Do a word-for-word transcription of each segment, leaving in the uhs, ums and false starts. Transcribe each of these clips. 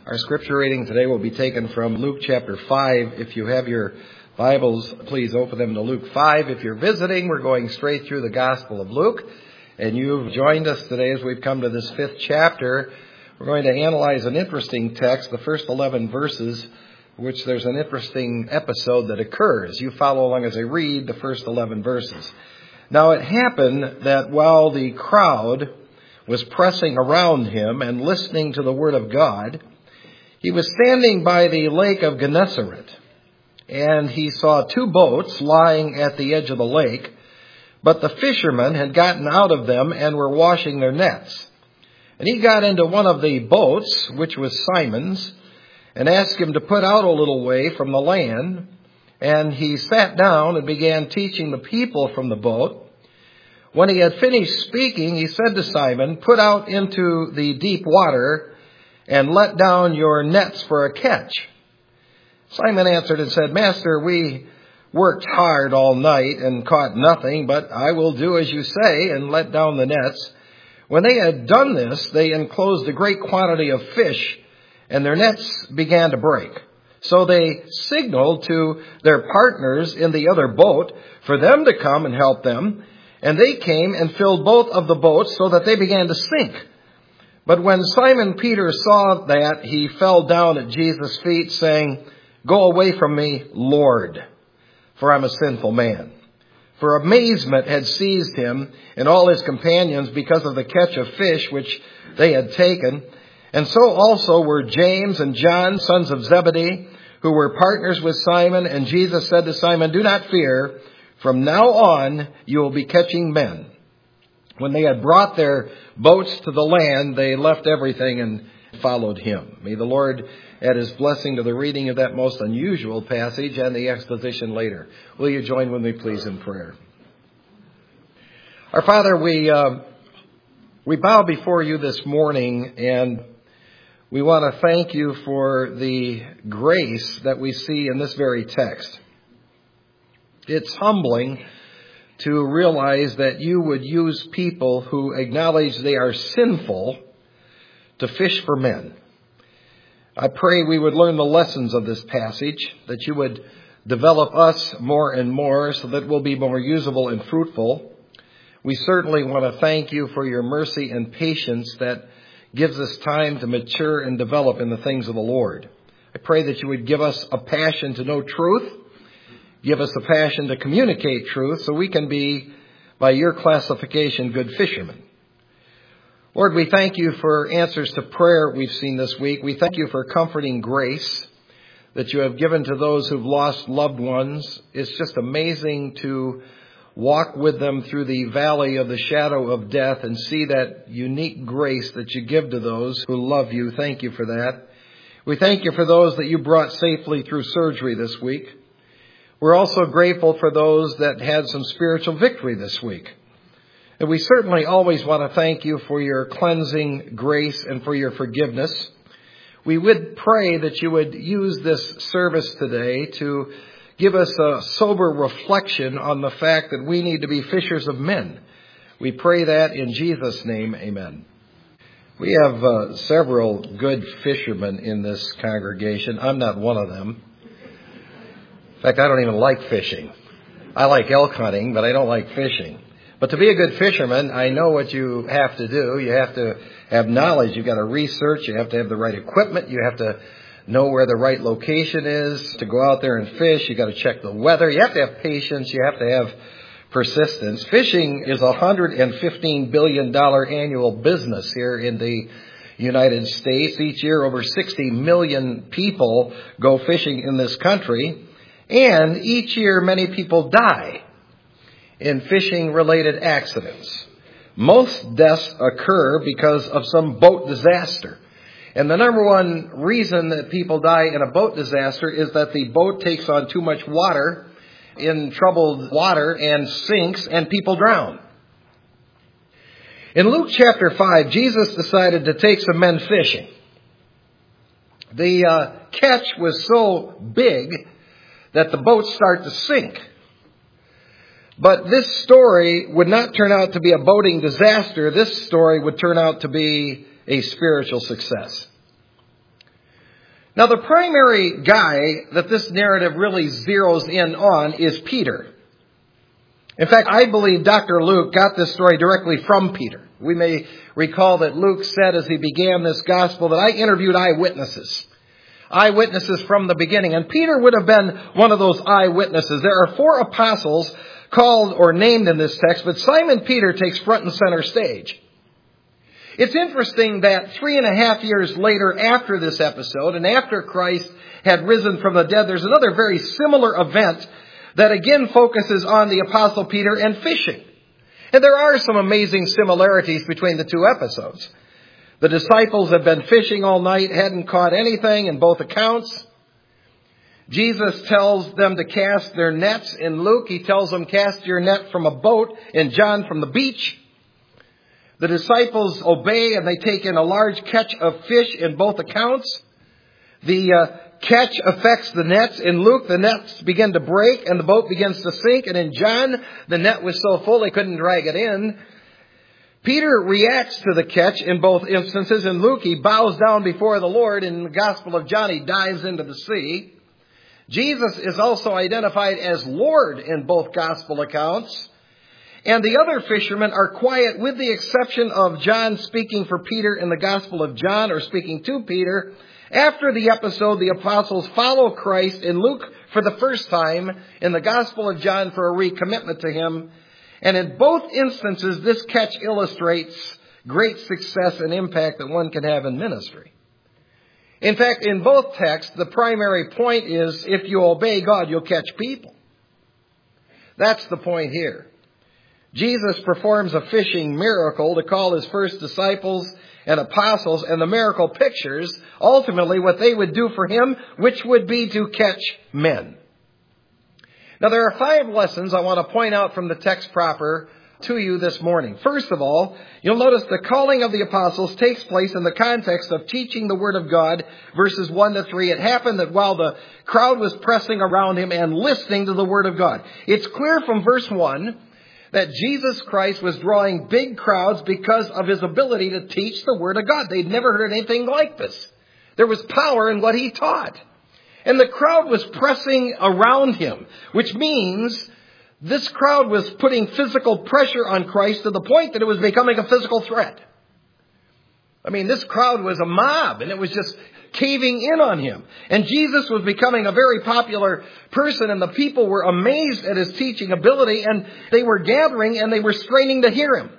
Our scripture reading today will be taken from Luke chapter five. If you have your Bibles, please open them to Luke five. If you're visiting, we're going straight through the Gospel of Luke. And you've joined us today as we've come to this fifth chapter. We're going to analyze an interesting text, the first eleven verses, which there's an interesting episode that occurs. You follow along as I read the first eleven verses. Now it happened that while the crowd was pressing around him and listening to the word of God, he was standing by the lake of Gennesaret, and he saw two boats lying at the edge of the lake, but the fishermen had gotten out of them and were washing their nets. And he got into one of the boats, which was Simon's, and asked him to put out a little way from the land. And he sat down and began teaching the people from the boat. When he had finished speaking, he said to Simon, "Put out into the deep water and let down your nets for a catch." Simon answered and said, "Master, we worked hard all night and caught nothing, but I will do as you say and let down the nets." When they had done this, they enclosed a great quantity of fish, and their nets began to break. So they signaled to their partners in the other boat for them to come and help them, and they came and filled both of the boats so that they began to sink. But when Simon Peter saw that, he fell down at Jesus' feet, saying, "Go away from me, Lord, for I'm a sinful man." For amazement had seized him and all his companions because of the catch of fish which they had taken. And so also were James and John, sons of Zebedee, who were partners with Simon. And Jesus said to Simon, "Do not fear. From now on you will be catching men." When they had brought their boats to the land, they left everything and followed him. May the Lord add his blessing to the reading of that most unusual passage and the exposition later. Will you join with me, please, in prayer? Our Father, we uh, we bow before you this morning, and we want to thank you for the grace that we see in this very text. It's humbling to realize that you would use people who acknowledge they are sinful to fish for men. I pray we would learn the lessons of this passage, that you would develop us more and more so that we'll be more usable and fruitful. We certainly want to thank you for your mercy and patience that gives us time to mature and develop in the things of the Lord. I pray that you would give us a passion to know truth. Give us a passion to communicate truth so we can be, by your classification, good fishermen. Lord, we thank you for answers to prayer we've seen this week. We thank you for comforting grace that you have given to those who've lost loved ones. It's just amazing to walk with them through the valley of the shadow of death and see that unique grace that you give to those who love you. Thank you for that. We thank you for those that you brought safely through surgery this week. We're also grateful for those that had some spiritual victory this week. And we certainly always want to thank you for your cleansing grace and for your forgiveness. We would pray that you would use this service today to give us a sober reflection on the fact that we need to be fishers of men. We pray that in Jesus' name, amen. We have uh, several good fishermen in this congregation. I'm not one of them. In fact, I don't even like fishing. I like elk hunting, but I don't like fishing. But to be a good fisherman, I know what you have to do. You have to have knowledge. You've got to research. You have to have the right equipment. You have to know where the right location is to go out there and fish. You've got to check the weather. You have to have patience. You have to have persistence. Fishing is a one hundred fifteen billion dollars annual business here in the United States. Each year, over sixty million people go fishing in this country. And each year, many people die in fishing-related accidents. Most deaths occur because of some boat disaster. And the number one reason that people die in a boat disaster is that the boat takes on too much water in troubled water and sinks, and people drown. In Luke chapter five, Jesus decided to take some men fishing. The uh, catch was so big that the boats start to sink. But this story would not turn out to be a boating disaster. This story would turn out to be a spiritual success. Now, the primary guy that this narrative really zeroes in on is Peter. In fact, I believe Doctor Luke got this story directly from Peter. We may recall that Luke said as he began this gospel that I interviewed eyewitnesses. Eyewitnesses from the beginning. And Peter would have been one of those eyewitnesses. There are four apostles called or named in this text, but Simon Peter takes front and center stage. It's interesting that three and a half years later after this episode, and after Christ had risen from the dead, there's another very similar event that again focuses on the Apostle Peter and fishing. And there are some amazing similarities between the two episodes. The disciples have been fishing all night, hadn't caught anything in both accounts. Jesus tells them to cast their nets. In Luke, he tells them, cast your net from a boat. In John, from the beach. The disciples obey and they take in a large catch of fish in both accounts. The uh, catch affects the nets. In Luke, the nets begin to break and the boat begins to sink. And in John, the net was so full they couldn't drag it in. Peter reacts to the catch in both instances. In Luke, he bows down before the Lord. In the Gospel of John, he dives into the sea. Jesus is also identified as Lord in both Gospel accounts. And the other fishermen are quiet with the exception of John speaking for Peter in the Gospel of John, or speaking to Peter. After the episode, the apostles follow Christ in Luke for the first time, in the Gospel of John for a recommitment to him. And in both instances, this catch illustrates great success and impact that one can have in ministry. In fact, in both texts, the primary point is if you obey God, you'll catch people. That's the point here. Jesus performs a fishing miracle to call his first disciples and apostles, and the miracle pictures ultimately what they would do for him, which would be to catch men. Now, there are five lessons I want to point out from the text proper to you this morning. First of all, you'll notice the calling of the apostles takes place in the context of teaching the Word of God, verses one to three. It happened that while the crowd was pressing around him and listening to the Word of God. It's clear from verse one that Jesus Christ was drawing big crowds because of his ability to teach the Word of God. They'd never heard anything like this. There was power in what he taught. And the crowd was pressing around him, which means this crowd was putting physical pressure on Christ to the point that it was becoming a physical threat. I mean, this crowd was a mob, and it was just caving in on him. And Jesus was becoming a very popular person, and the people were amazed at his teaching ability, and they were gathering and they were straining to hear him.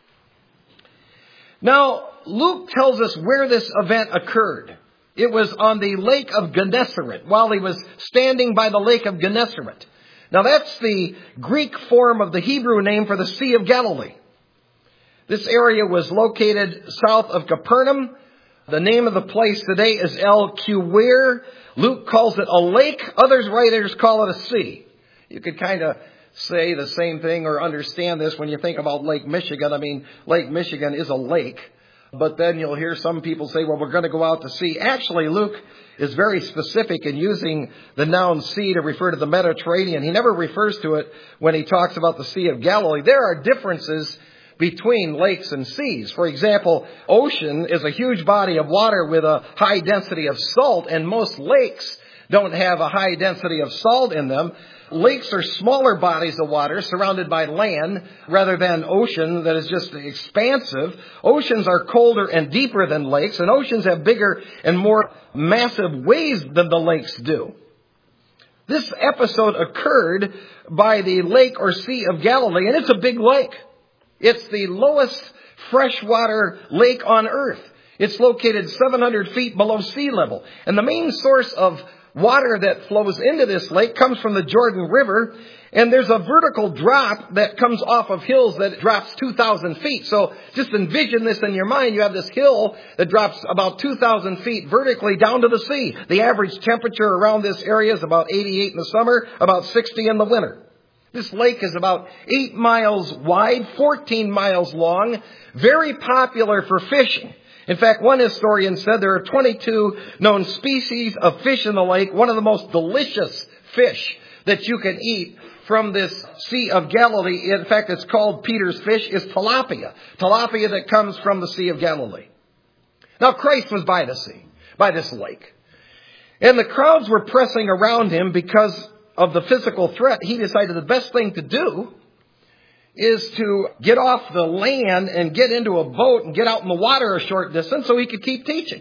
Now, Luke tells us where this event occurred. It was on the Lake of Gennesaret, while he was standing by the Lake of Gennesaret. Now, that's the Greek form of the Hebrew name for the Sea of Galilee. This area was located south of Capernaum. The name of the place today is El Quir. Luke calls it a lake. Others writers call it a sea. You could kind of say the same thing or understand this when you think about Lake Michigan. I mean, Lake Michigan is a lake. But then you'll hear some people say, well, we're going to go out to sea. Actually, Luke is very specific in using the noun sea to refer to the Mediterranean. He never refers to it when he talks about the Sea of Galilee. There are differences between lakes and seas. For example, ocean is a huge body of water with a high density of salt, and most lakes don't have a high density of salt in them. Lakes are smaller bodies of water surrounded by land rather than ocean that is just expansive. Oceans are colder and deeper than lakes, and oceans have bigger and more massive waves than the lakes do. This episode occurred by the Lake or Sea of Galilee, and it's a big lake. It's the lowest freshwater lake on earth. It's located seven hundred feet below sea level. And the main source of water that flows into this lake comes from the Jordan River. And there's a vertical drop that comes off of hills that drops two thousand feet. So just envision this in your mind. You have this hill that drops about two thousand feet vertically down to the sea. The average temperature around this area is about eighty-eight in the summer, about sixty in the winter. This lake is about eight miles wide, fourteen miles long, very popular for fishing. In fact, one historian said there are twenty-two known species of fish in the lake. One of the most delicious fish that you can eat from this Sea of Galilee, in fact, it's called Peter's fish, is tilapia. Tilapia that comes from the Sea of Galilee. Now, Christ was by the sea, by this lake. And the crowds were pressing around him because of the physical threat. He decided the best thing to do is to get off the land and get into a boat and get out in the water a short distance so he could keep teaching.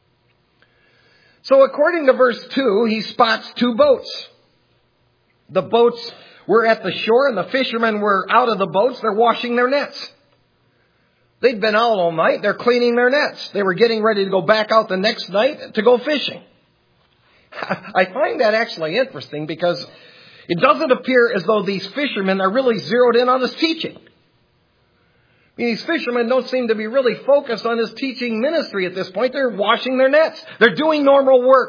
So according to verse two, he spots two boats. The boats were at the shore and the fishermen were out of the boats. They're washing their nets. They'd been out all night. They're cleaning their nets. They were getting ready to go back out the next night to go fishing. I find that actually interesting because it doesn't appear as though these fishermen are really zeroed in on his teaching. I mean, these fishermen don't seem to be really focused on his teaching ministry at this point. They're washing their nets. They're doing normal work.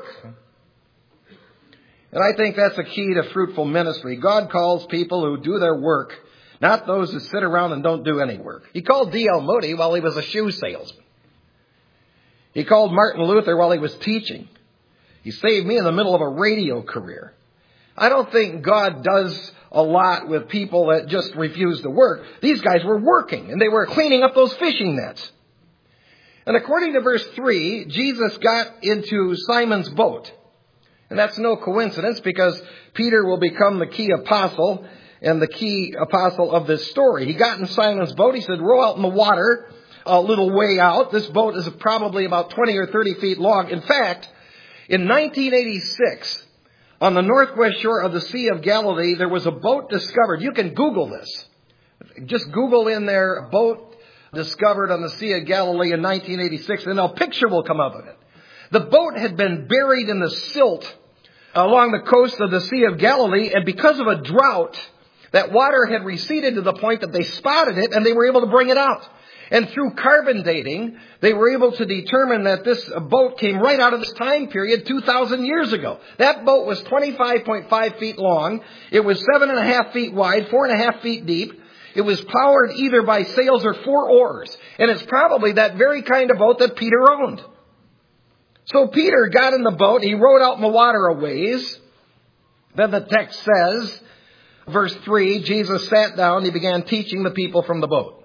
And I think that's a key to fruitful ministry. God calls people who do their work, not those who sit around and don't do any work. He called D L Moody while he was a shoe salesman. He called Martin Luther while he was teaching. He saved me in the middle of a radio career. I don't think God does a lot with people that just refuse to work. These guys were working, and they were cleaning up those fishing nets. And according to verse three, Jesus got into Simon's boat. And that's no coincidence because Peter will become the key apostle and the key apostle of this story. He got in Simon's boat. He said, row out in the water a little way out. This boat is probably about twenty or thirty feet long. In fact, in nineteen eighty-six, on the northwest shore of the Sea of Galilee, there was a boat discovered. You can Google this. Just Google in there, boat discovered on the Sea of Galilee in nineteen eighty-six, and a picture will come up of it. The boat had been buried in the silt along the coast of the Sea of Galilee, and because of a drought, that water had receded to the point that they spotted it, and they were able to bring it out. And through carbon dating, they were able to determine that this boat came right out of this time period two thousand years ago. That boat was twenty-five point five feet long. It was seven and a half feet wide, four and a half feet deep. It was powered either by sails or four oars. And it's probably that very kind of boat that Peter owned. So Peter got in the boat. He rowed out in the water a ways. Then the text says, verse three, Jesus sat down. He began teaching the people from the boat.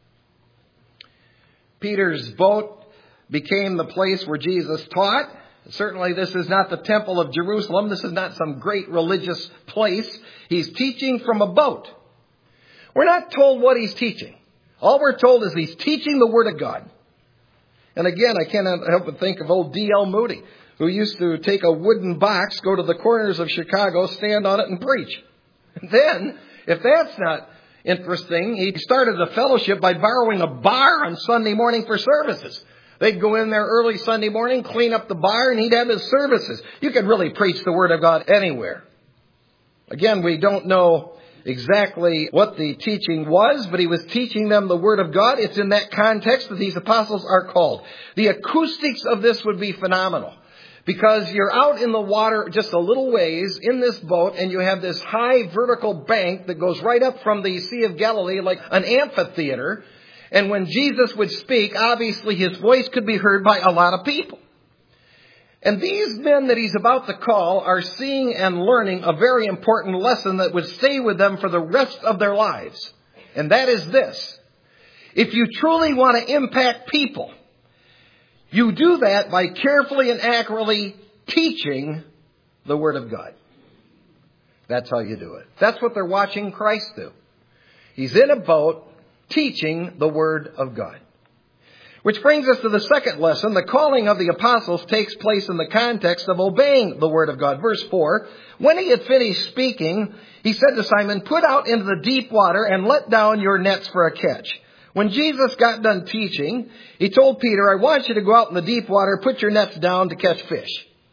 Peter's boat became the place where Jesus taught. Certainly this is not the Temple of Jerusalem. This is not some great religious place. He's teaching from a boat. We're not told what he's teaching. All we're told is he's teaching the Word of God. And again, I can't help but think of old D L Moody, who used to take a wooden box, go to the corners of Chicago, stand on it and preach. And then, if that's not interesting, he started a fellowship by borrowing a bar on Sunday morning for services. They'd go in there early Sunday morning, clean up the bar, and he'd have his services. You could really preach the Word of God anywhere. Again, we don't know exactly what the teaching was, but he was teaching them the Word of God. It's in that context that these apostles are called. The acoustics of this would be phenomenal. Because you're out in the water just a little ways in this boat, and you have this high vertical bank that goes right up from the Sea of Galilee like an amphitheater. And when Jesus would speak, obviously his voice could be heard by a lot of people. And these men that he's about to call are seeing and learning a very important lesson that would stay with them for the rest of their lives. And that is this. If you truly want to impact people, you do that by carefully and accurately teaching the Word of God. That's how you do it. That's what they're watching Christ do. He's in a boat teaching the Word of God. Which brings us to the second lesson. The calling of the apostles takes place in the context of obeying the Word of God. Verse four, when he had finished speaking, he said to Simon, put out into the deep water and let down your nets for a catch. When Jesus got done teaching, he told Peter, I want you to go out in the deep water, put your nets down to catch fish.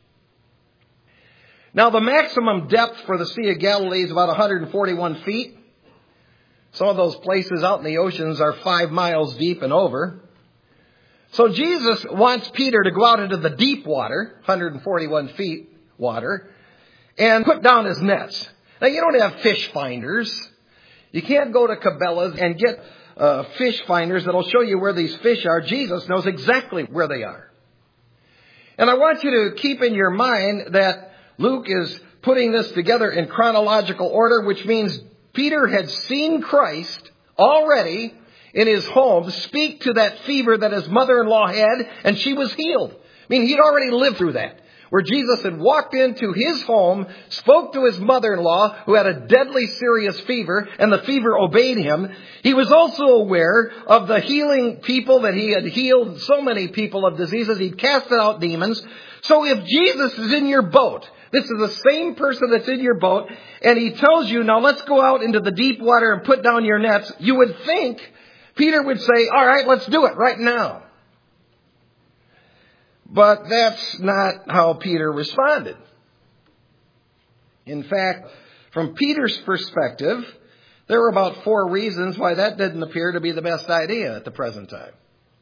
Now, the maximum depth for the Sea of Galilee is about one hundred forty-one feet. Some of those places out in the oceans are five miles deep and over. So Jesus wants Peter to go out into the deep water, one hundred forty-one feet water, and put down his nets. Now, you don't have fish finders. You can't go to Cabela's and get Uh, fish finders that'll show you where these fish are. Jesus knows exactly where they are. And I want you to keep in your mind that Luke is putting this together in chronological order, which means Peter had seen Christ already in his home speak to that fever that his mother-in-law had, and she was healed. I mean, he'd already lived through that. where Jesus had walked into his home, spoke to his mother-in-law who had a deadly serious fever, and the fever obeyed him. He was also aware of the healing people that he had healed so many people of diseases. He'd casted out demons. So if Jesus is in your boat, this is the same person that's in your boat, and he tells you, now let's go out into the deep water and put down your nets, you would think Peter would say, all right, let's do it right now. But that's not how Peter responded. In fact, from Peter's perspective, there were about four reasons why that didn't appear to be the best idea at the present time.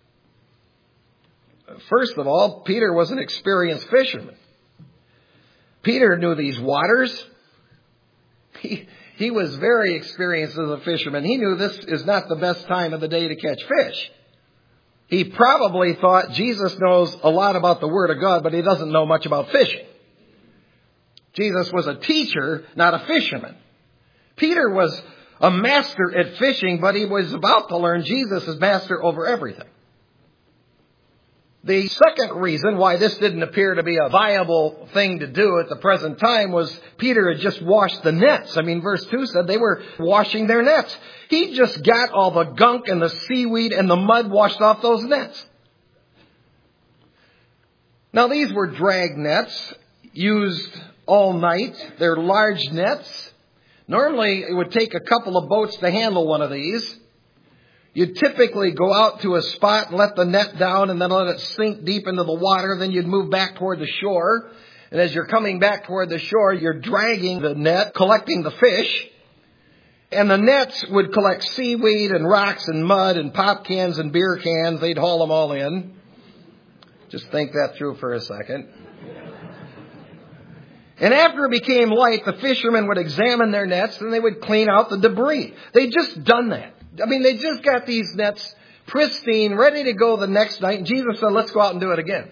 First of all, Peter was an experienced fisherman. Peter knew these waters. He, he was very experienced as a fisherman. He knew this is not the best time of the day to catch fish. He probably thought Jesus knows a lot about the Word of God, but he doesn't know much about fishing. Jesus was a teacher, not a fisherman. Peter was a master at fishing, but he was about to learn Jesus as master over everything. The second reason why this didn't appear to be a viable thing to do at the present time was Peter had just washed the nets. I mean, verse two said they were washing their nets. He just got all the gunk and the seaweed and the mud washed off those nets. Now, these were drag nets used all night. They're large nets. Normally, it would take a couple of boats to handle one of these. You'd typically go out to a spot and let the net down and then let it sink deep into the water. Then you'd move back toward the shore. And as you're coming back toward the shore, you're dragging the net, collecting the fish. And the nets would collect seaweed and rocks and mud and pop cans and beer cans. They'd haul them all in. Just think that through for a second. And after it became light, the fishermen would examine their nets and they would clean out the debris. They'd just done that. I mean, they just got these nets pristine, ready to go the next night. And Jesus said, let's go out and do it again.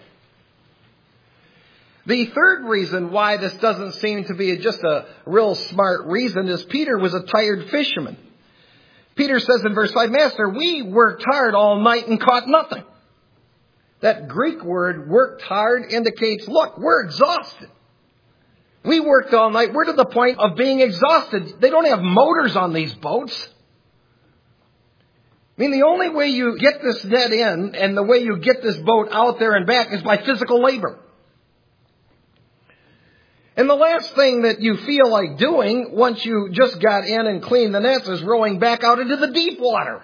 The third reason why this doesn't seem to be just a real smart reason is Peter was a tired fisherman. Peter says in verse five, Master, we worked hard all night and caught nothing. That Greek word, worked hard, indicates, look, we're exhausted. We worked all night. We're to the point of being exhausted. They don't have motors on these boats. I mean, the only way you get this net in and the way you get this boat out there and back is by physical labor. And the last thing that you feel like doing once you just got in and cleaned the nets is rowing back out into the deep water.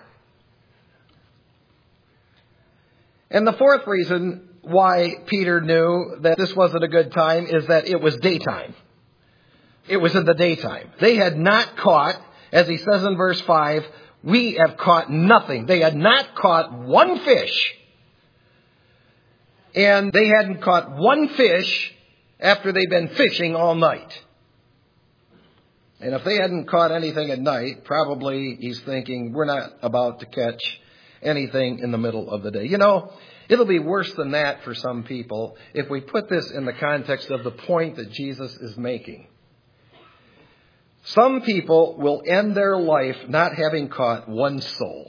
And the fourth reason why Peter knew that this wasn't a good time is that it was daytime. It was in the daytime. They had not caught, as he says in verse five, we have caught nothing. They had not caught one fish. And they hadn't caught one fish after they'd been fishing all night. And if they hadn't caught anything at night, probably he's thinking, we're not about to catch anything in the middle of the day. You know, it'll be worse than that for some people if we put this in the context of the point that Jesus is making. Some people will end their life not having caught one soul.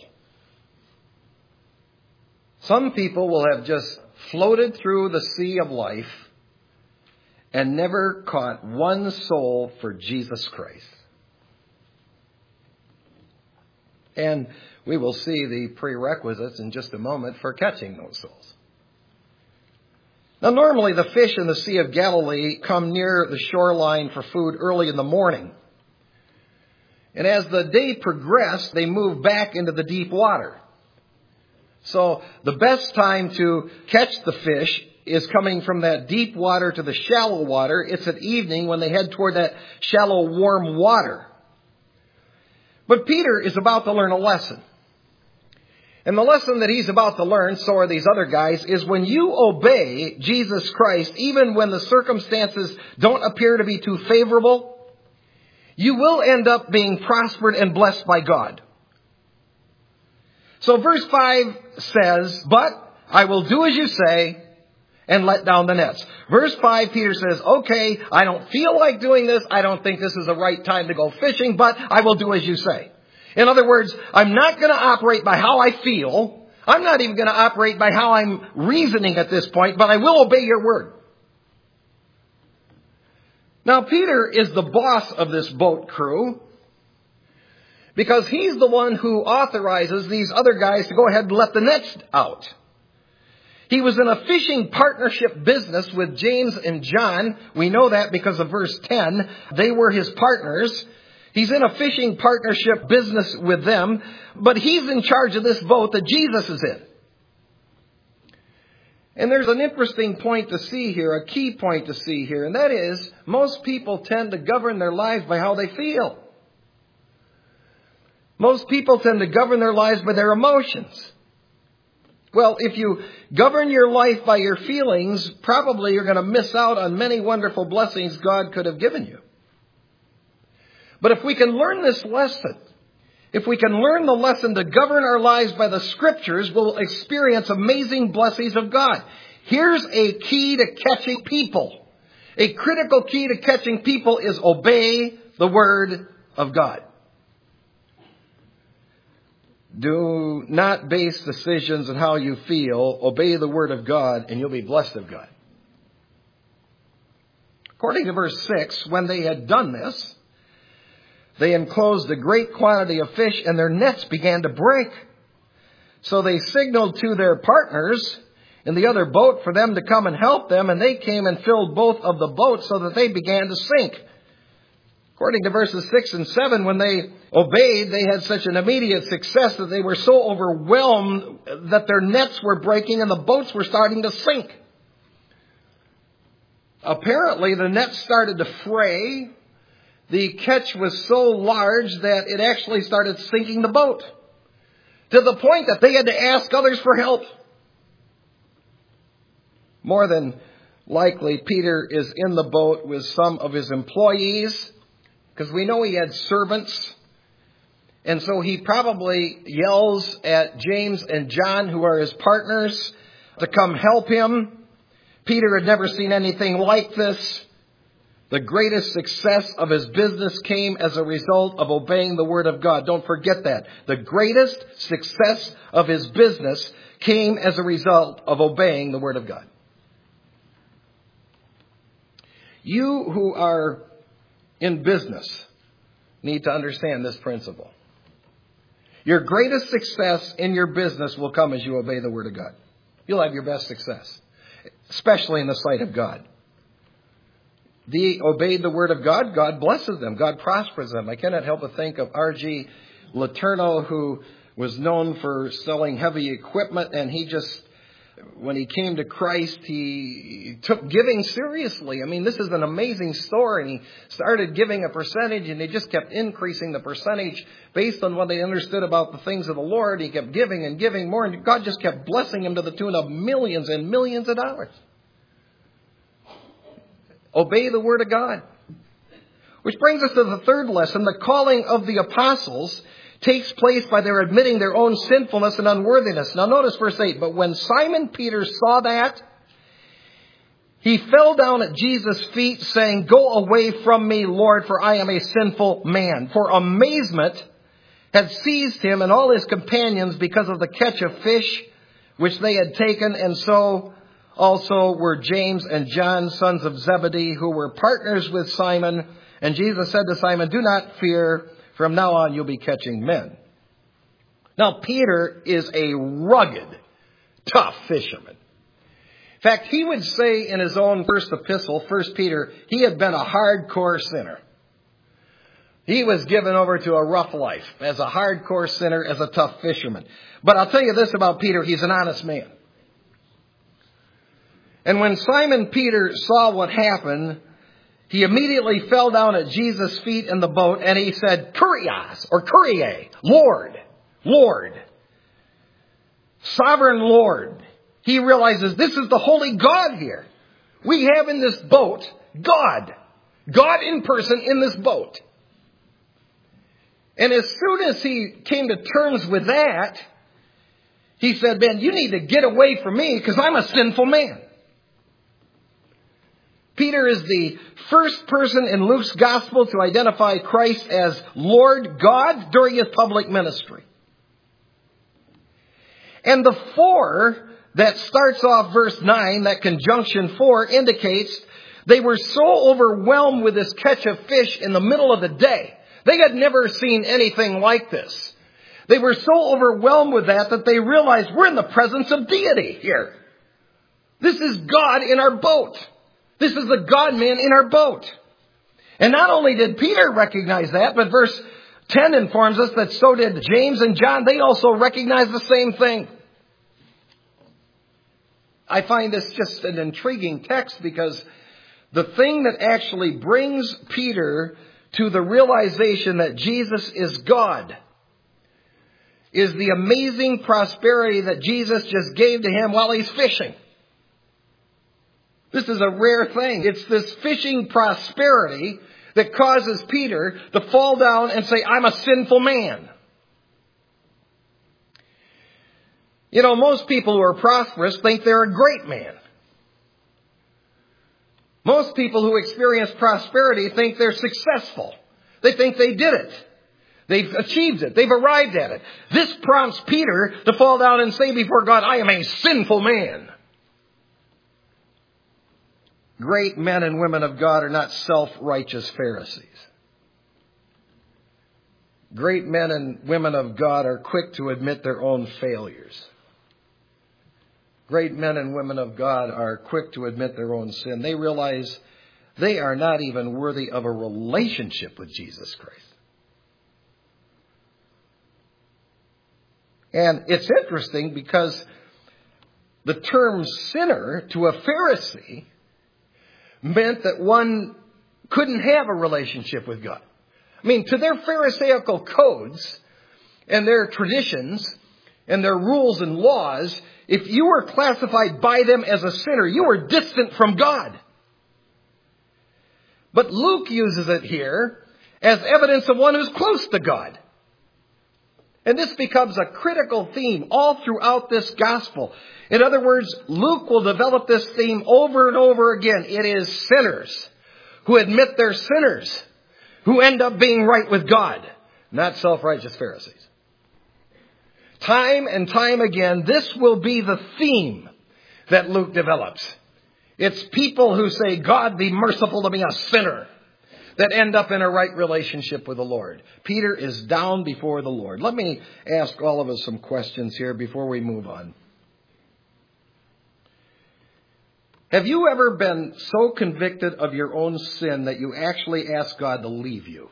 Some people will have just floated through the sea of life and never caught one soul for Jesus Christ. And we will see the prerequisites in just a moment for catching those souls. Now, normally the fish in the Sea of Galilee come near the shoreline for food early in the morning. And as the day progressed, they moved back into the deep water. So the best time to catch the fish is coming from that deep water to the shallow water. It's at evening when they head toward that shallow, warm water. But Peter is about to learn a lesson. And the lesson that he's about to learn, so are these other guys, is when you obey Jesus Christ, even when the circumstances don't appear to be too favorable, you will end up being prospered and blessed by God. So verse five says, but I will do as you say and let down the nets. Verse five, Peter says, okay, I don't feel like doing this. I don't think this is the right time to go fishing, but I will do as you say. In other words, I'm not going to operate by how I feel. I'm not even going to operate by how I'm reasoning at this point, but I will obey your word. Now, Peter is the boss of this boat crew because he's the one who authorizes these other guys to go ahead and let the nets out. He was in a fishing partnership business with James and John. We know that because of verse ten. They were his partners. He's in a fishing partnership business with them, but he's in charge of this boat that Jesus is in. And there's an interesting point to see here, a key point to see here, and that is most people tend to govern their lives by how they feel. Most people tend to govern their lives by their emotions. Well, if you govern your life by your feelings, probably you're going to miss out on many wonderful blessings God could have given you. But if we can learn this lesson, if we can learn the lesson to govern our lives by the Scriptures, we'll experience amazing blessings of God. Here's a key to catching people. A critical key to catching people is obey the Word of God. Do not base decisions on how you feel. Obey the Word of God, and you'll be blessed of God. According to verse six, when they had done this, they enclosed a great quantity of fish, and their nets began to break. So they signaled to their partners in the other boat for them to come and help them, and they came and filled both of the boats so that they began to sink. According to verses six and seven, when they obeyed, they had such an immediate success that they were so overwhelmed that their nets were breaking and the boats were starting to sink. Apparently, the nets started to fray. The catch was so large that it actually started sinking the boat, to the point that they had to ask others for help. More than likely, Peter is in the boat with some of his employees, because we know he had servants. And so he probably yells at James and John, who are his partners, to come help him. Peter had never seen anything like this. The greatest success of his business came as a result of obeying the Word of God. Don't forget that. The greatest success of his business came as a result of obeying the Word of God. You who are in business need to understand this principle. Your greatest success in your business will come as you obey the Word of God. You'll have your best success, especially in the sight of God. They obeyed the Word of God. God blesses them. God prospers them. I cannot help but think of R G Letourneau, who was known for selling heavy equipment, and he just, when he came to Christ, he took giving seriously. I mean, this is an amazing story. And he started giving a percentage, and he just kept increasing the percentage based on what they understood about the things of the Lord. He kept giving and giving more, and God just kept blessing him to the tune of millions and millions of dollars. Obey the Word of God. Which brings us to the third lesson. The calling of the apostles takes place by their admitting their own sinfulness and unworthiness. Now notice verse eight. But when Simon Peter saw that, he fell down at Jesus' feet, saying, "Go away from me, Lord, for I am a sinful man." For amazement had seized him and all his companions because of the catch of fish which they had taken, and so also were James and John, sons of Zebedee, who were partners with Simon. And Jesus said to Simon, "Do not fear. From now on, you'll be catching men." Now, Peter is a rugged, tough fisherman. In fact, he would say in his own first epistle, First Peter, he had been a hardcore sinner. He was given over to a rough life as a hardcore sinner, as a tough fisherman. But I'll tell you this about Peter, he's an honest man. And when Simon Peter saw what happened, he immediately fell down at Jesus' feet in the boat and he said, "Kurios," or Kyrie, Lord, Lord, Sovereign Lord. He realizes this is the holy God here. We have in this boat God, God in person in this boat. And as soon as he came to terms with that, he said, "Man, you need to get away from me because I'm a sinful man." Peter is the first person in Luke's gospel to identify Christ as Lord God during his public ministry. And the four that starts off verse nine, that conjunction four, indicates They were so overwhelmed with this catch of fish in the middle of the day. They had never seen anything like this. They were so overwhelmed with that that they realized we're in the presence of deity here. This is God in our boat. This is the God-man in our boat. And not only did Peter recognize that, but verse ten informs us that so did James and John. They also recognized the same thing. I find this just an intriguing text because the thing that actually brings Peter to the realization that Jesus is God is the amazing prosperity that Jesus just gave to him while he's fishing. This is a rare thing. It's this fishing prosperity that causes Peter to fall down and say, I'm a sinful man. You know, most people who are prosperous think they're a great man. Most people who experience prosperity think they're successful. They think they did it. They've achieved it. They've arrived at it. This prompts Peter to fall down and say before God, I am a sinful man. Great men and women of God are not self-righteous Pharisees. Great men and women of God are quick to admit their own failures. Great men and women of God are quick to admit their own sin. They realize they are not even worthy of a relationship with Jesus Christ. And it's interesting because the term sinner to a Pharisee meant that one couldn't have a relationship with God. I mean, to their Pharisaical codes and their traditions and their rules and laws, if you were classified by them as a sinner, you were distant from God. But Luke uses it here as evidence of one who's close to God. And this becomes a critical theme all throughout this gospel. In other words, Luke will develop this theme over and over again. It is sinners who admit they're sinners who end up being right with God, not self-righteous Pharisees. Time and time again, this will be the theme that Luke develops. It's people who say, God, be merciful to me, a sinner, that end up in a right relationship with the Lord. Peter is down before the Lord. Let me ask all of us some questions here before we move on. Have you ever been so convicted of your own sin that you actually asked God to leave you?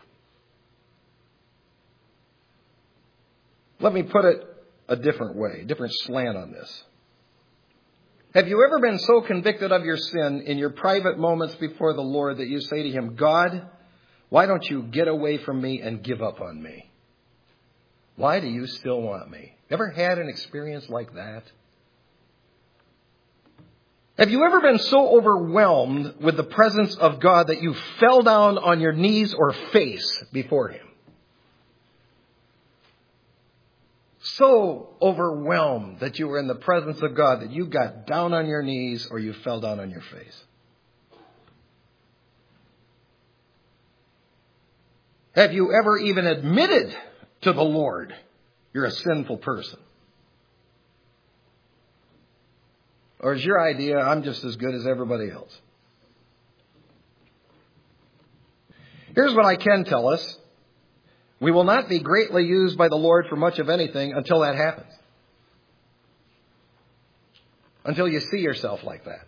Let me put it a different way, a different slant on this. Have you ever been so convicted of your sin in your private moments before the Lord that you say to him, God, why don't you get away from me and give up on me? Why do you still want me? Ever had an experience like that? Have you ever been so overwhelmed with the presence of God that you fell down on your knees or face before him? So overwhelmed that you were in the presence of God that you got down on your knees or you fell down on your face. Have you ever even admitted to the Lord you're a sinful person? Or is your idea, I'm just as good as everybody else? Here's what I can tell us. We will not be greatly used by the Lord for much of anything until that happens. Until you see yourself like that.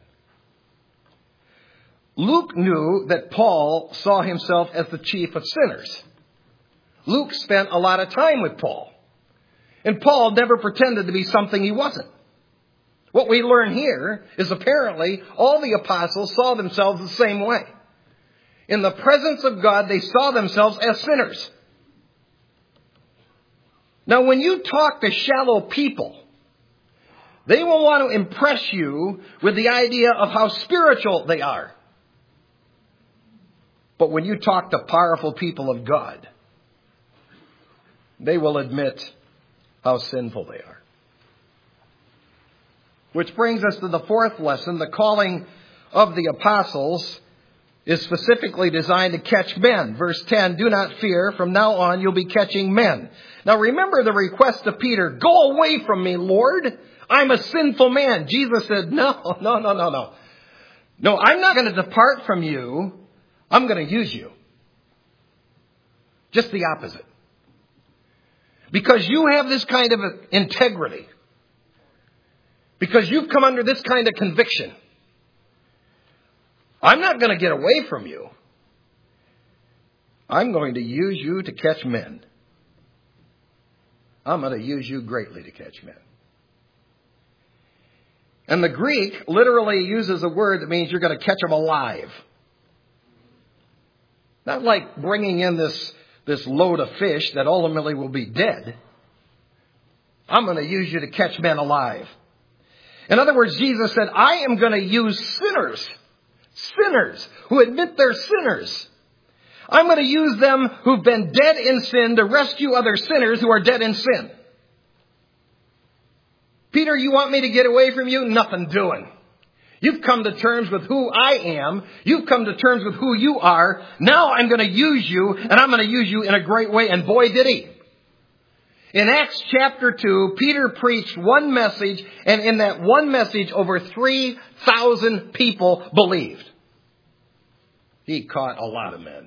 Luke knew that Paul saw himself as the chief of sinners. Luke spent a lot of time with Paul. And Paul never pretended to be something he wasn't. What we learn here is apparently all the apostles saw themselves the same way. In the presence of God, they saw themselves as sinners. Now, when you talk to shallow people, they will want to impress you with the idea of how spiritual they are. But when you talk to powerful people of God, they will admit how sinful they are. Which brings us to the fourth lesson. The calling of the apostles is specifically designed to catch men. Verse ten, do not fear. From now on, you'll be catching men. Now remember the request of Peter, go away from me, Lord. I'm a sinful man. Jesus said, no, no, no, no, no. No, I'm not going to depart from you. I'm going to use you. Just the opposite. Because you have this kind of integrity. Because you've come under this kind of conviction. I'm not going to get away from you. I'm going to use you to catch men. I'm going to use you greatly to catch men. And the Greek literally uses a word that means you're going to catch them alive. Not like bringing in this, this load of fish that ultimately will be dead. I'm going to use you to catch men alive. In other words, Jesus said, I am going to use sinners, sinners who admit they're sinners. I'm going to use them who've been dead in sin to rescue other sinners who are dead in sin. Peter, you want me to get away from you? Nothing doing. You've come to terms with who I am. You've come to terms with who you are. Now I'm going to use you, and I'm going to use you in a great way. And boy, did he. In Acts chapter two, Peter preached one message, and in that one message, over three thousand people believed. He caught a lot of men.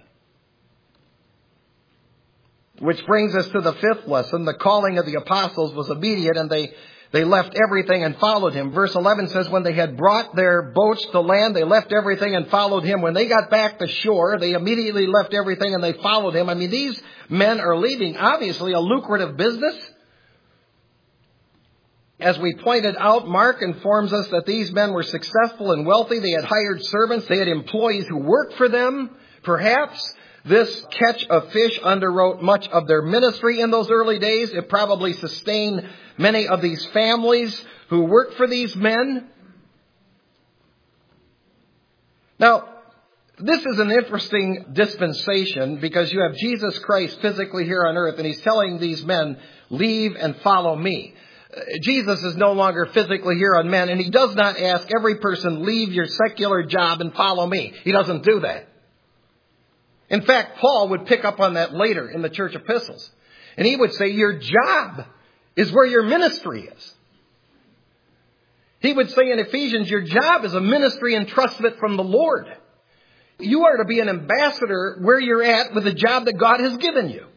Which brings us to the fifth lesson. The calling of the apostles was immediate, and they They left everything and followed him. Verse eleven says, when they had brought their boats to land, they left everything and followed him. When they got back to shore, they immediately left everything and they followed him. I mean, these men are leaving, obviously, a lucrative business. As we pointed out, Mark informs us that these men were successful and wealthy. They had hired servants. They had employees who worked for them. Perhaps this catch of fish underwrote much of their ministry in those early days. It probably sustained many of these families who worked for these men. Now, this is an interesting dispensation because you have Jesus Christ physically here on earth, and he's telling these men, leave and follow me. Jesus is no longer physically here on men, and he does not ask every person, leave your secular job and follow me. He doesn't do that. In fact, Paul would pick up on that later in the church epistles. And he would say, your job is where your ministry is. He would say in Ephesians, your job is a ministry entrustment from the Lord. You are to be an ambassador where you're at with the job that God has given you.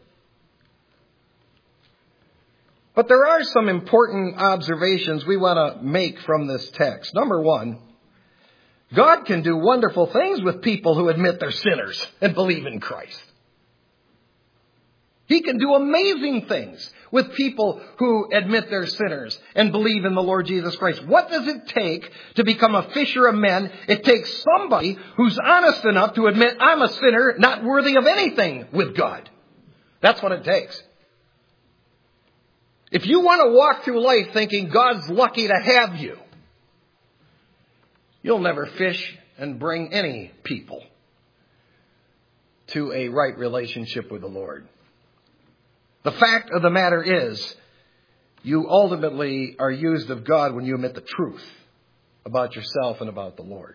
But there are some important observations we want to make from this text. Number one, God can do wonderful things with people who admit they're sinners and believe in Christ. He can do amazing things with people who admit they're sinners and believe in the Lord Jesus Christ. What does it take to become a fisher of men? It takes somebody who's honest enough to admit, I'm a sinner, not worthy of anything with God. That's what it takes. If you want to walk through life thinking God's lucky to have you, you'll never fish and bring any people to a right relationship with the Lord. The fact of the matter is, you ultimately are used of God when you admit the truth about yourself and about the Lord.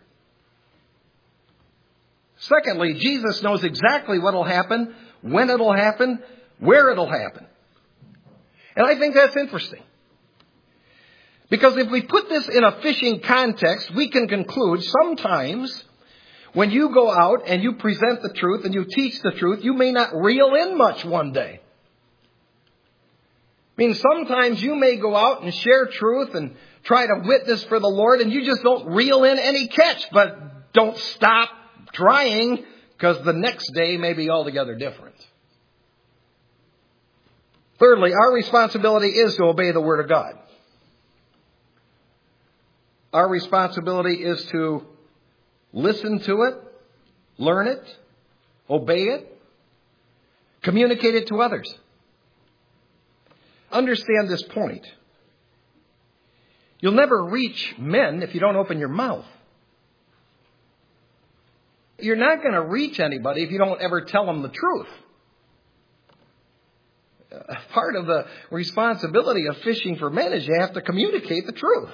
Secondly, Jesus knows exactly what will happen, when it will happen, where it will happen. And I think that's interesting. Because if we put this in a fishing context, we can conclude sometimes when you go out and you present the truth and you teach the truth, you may not reel in much one day. I mean, sometimes you may go out and share truth and try to witness for the Lord and you just don't reel in any catch, but don't stop trying because the next day may be altogether different. Thirdly, our responsibility is to obey the Word of God. Our responsibility is to listen to it, learn it, obey it, communicate it to others. Understand this point. You'll never reach men if you don't open your mouth. You're not going to reach anybody if you don't ever tell them the truth. Part of the responsibility of fishing for men is you have to communicate the truth.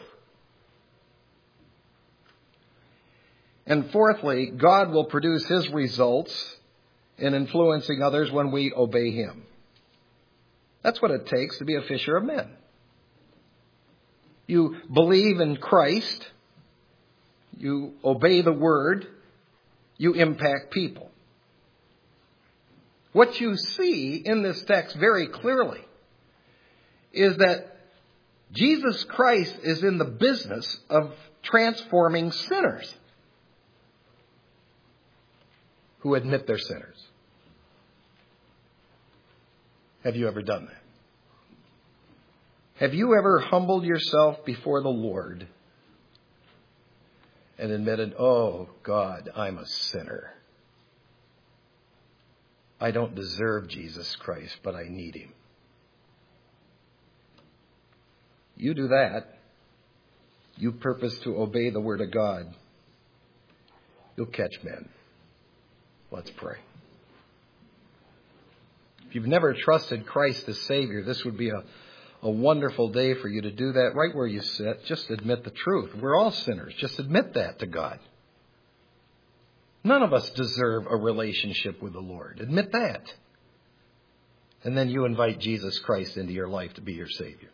And fourthly, God will produce His results in influencing others when we obey Him. That's what it takes to be a fisher of men. You believe in Christ. you obey the Word, you impact people. What you see in this text very clearly is that Jesus Christ is in the business of transforming sinners who admit they're sinners. Have you ever done that? Have you ever humbled yourself before the Lord and admitted, oh God, I'm a sinner. I don't deserve Jesus Christ, but I need Him. You do that, you purpose to obey the Word of God, you'll catch men. Let's pray. If you've never trusted Christ as Savior, this would be a, a wonderful day for you to do that right where you sit. Just admit the truth. We're all sinners. Just admit that to God. None of us deserve a relationship with the Lord. Admit that. And then you invite Jesus Christ into your life to be your Savior.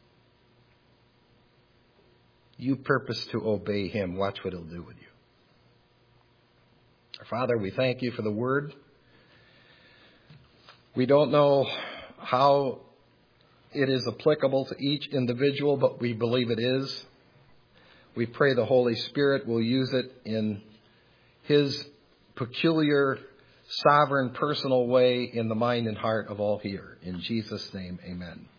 You purpose to obey Him. Watch what He'll do with you. Our Father, we thank You for the Word. We don't know how it is applicable to each individual, but we believe it is. We pray the Holy Spirit will use it in His peculiar, sovereign, personal way in the mind and heart of all here. In Jesus' name, amen.